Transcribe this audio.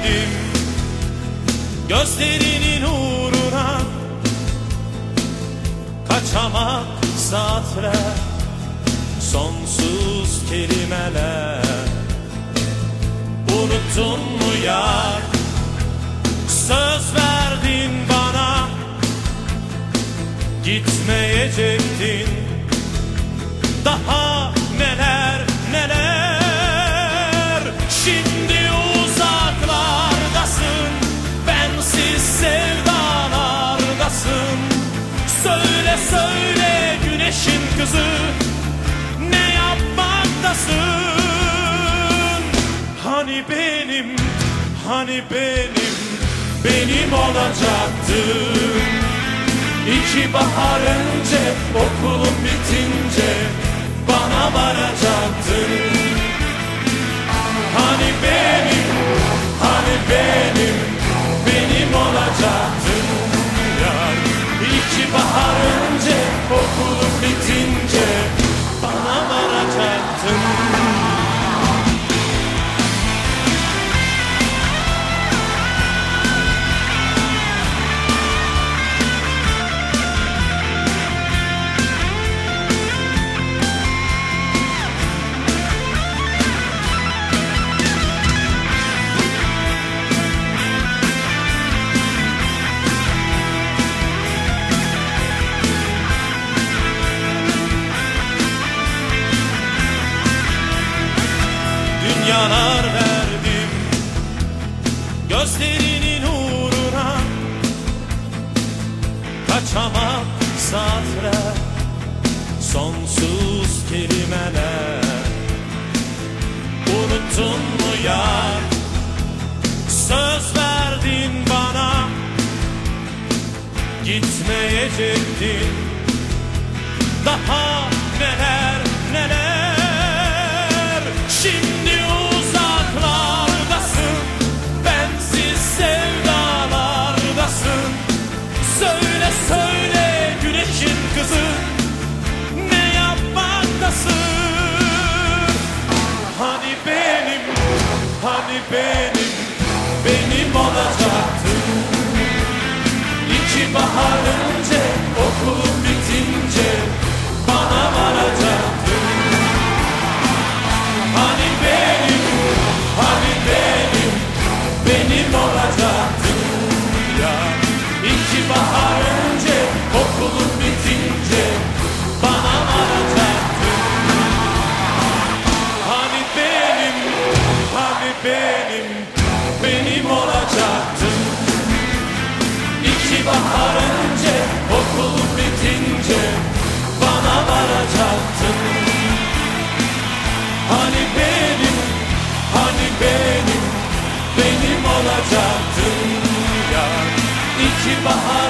verdim gözlerinin uğruna. Kaçamak saatler, sonsuz kelimeler. Unuttun mu yar, söz verdin bana, gitmeyecektin. Daha neler neler. Şimdi uzaklardasın, bensiz sevdalardasın. Söyle söyle güneşin kızı, ne yapmaktasın? Hani benim, hani benim olacaktın. İki bahar önce, okulun bitince bana varacaktın. Hani benim olacaktın yar. İki bahar önce, okulun bitince bana varacaktın. Dünyalar verdim gözlerinin uğruna. Kaçamak saatler, sonsuz kelimeler. Unuttun mu yar, söz verdin bana, gitmeyecektin. Daha neler neler. Şimdi uzaklardasın, bensiz sevdalardasın. Söyle söyle güneşin kızı, ne yapmaktasın? Hani benim olacaktın. İki bahar önce, okulun bitince bana varacaktın. Hani benim olacaktın ya. İki bahar önce, okulun bitince bana varacaktın. Hani benim olacaktın. İki bahar önce, okulun bitince bana varacaktın. Hani benim olacaktın ya. İki bahar